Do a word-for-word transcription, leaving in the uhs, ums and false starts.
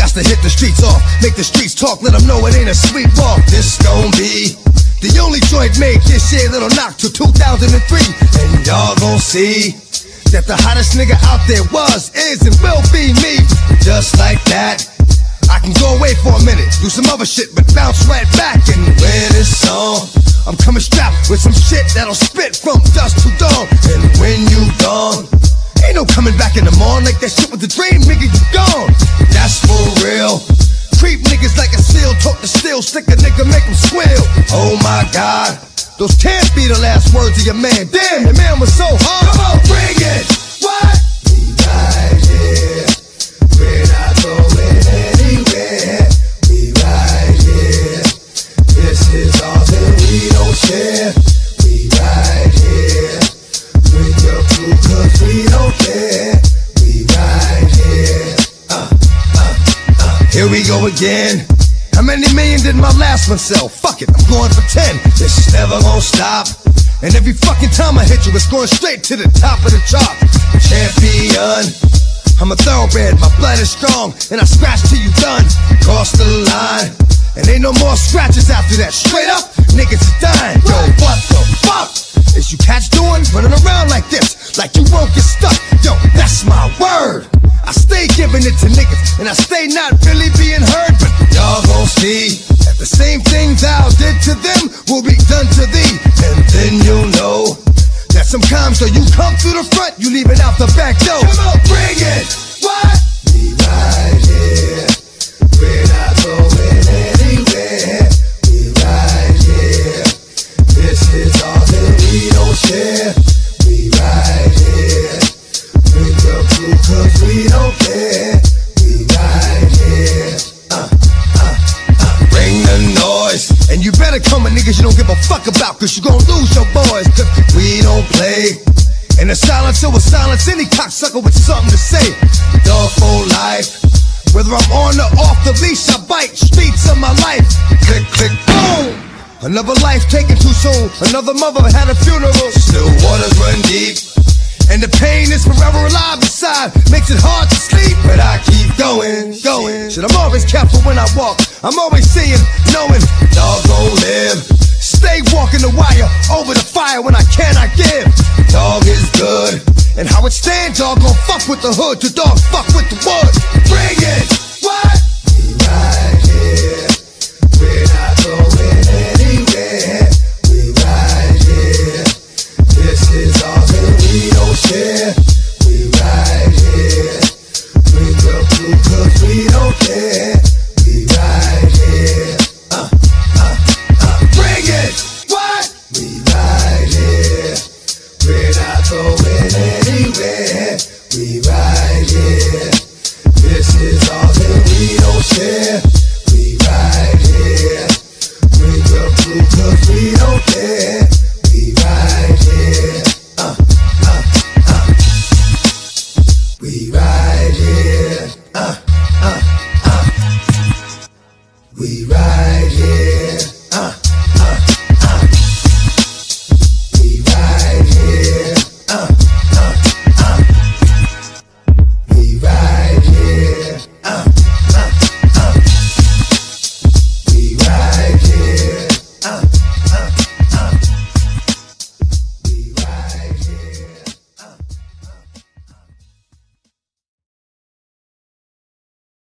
Got to hit the streets off, make the streets talk, let them know it ain't a sweet walk. This gon' be the only joint made this year that'll knock till two thousand three. And y'all gon' see that the hottest nigga out there was, is, and will be me. Just like that, I can go away for a minute, do some other shit, but bounce right back. And when it's on, I'm coming strapped with some shit that'll spit from dusk to dawn. And when you gone, ain't no coming back in the morning. Like that shit with the dream, nigga, you gone. That's for real. Creep niggas like a seal, talk to steel, stick a nigga, make him squeal. Oh my God, those can't be the last words of your man. Damn, your man was so hard. Come on, bring it. What? We right here, we're not going anywhere. We right here, this is ours and we don't share. We right here, bring your crew cause we don't care. We right here, uh, uh, uh. Here we go again. How many million did my last one sell? Fuck it, I'm going for ten. This never gonna stop. And every fucking time I hit you, it's going straight to the top of the chart. Champion, I'm a thoroughbred, my blood is strong, and I scratch till you done. Cross the line, and ain't no more scratches after that. Straight up, niggas are dying. Yo, what the fuck is you cats doing? Running around like this, like you won't get stuck. Yo, that's my word. I stay giving it to niggas, and I stay not really being heard. But y'all gon' see that the same things thou did to them will be done to thee. And then you'll know that sometimes so you come through the front, you leave it out the back door. Come on, bring it. What? We right here, we're not going anywhere. We right here, this is ours and we don't share. We right here, bring your crew cause we don't care. We right here, uh, uh, uh. Bring the noise, and you better come with niggas you don't give a fuck about, cause you gon' lose your boys. Cause we don't play in the silence, it will silence any cocksucker with something to say. Dog for life, whether I'm on or off the leash, I bite streets of my life. Click, click, boom. Another life taken too soon. Another mother had a funeral. Still waters run deep, and the pain is forever alive inside. Makes it hard to sleep, but I keep going, going. Shit, I'm always careful when I walk. I'm always seeing, knowing, dog gon' live. Stay walking the wire, over the fire when I cannot give. Dog is good, and how it stands, dog gon' fuck with the hood. The dog fuck with the wood. Bring